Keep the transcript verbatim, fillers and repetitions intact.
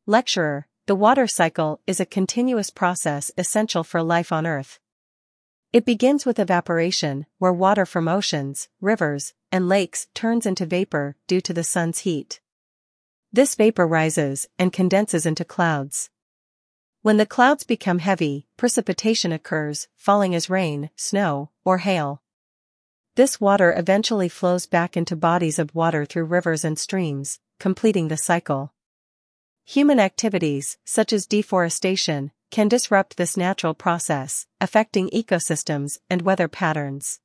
Lecturer, the water cycle is a continuous process essential for life on Earth. It begins with evaporation, where water from oceans, rivers, and lakes turns into vapor due to the sun's heat. This vapor rises and condenses into clouds. When the clouds become heavy, precipitation occurs, falling as rain, snow, or hail. This water eventually flows back into bodies of water through rivers and streams, completing the cycle. Human activities, such as deforestation, can disrupt this natural process, affecting ecosystems and weather patterns.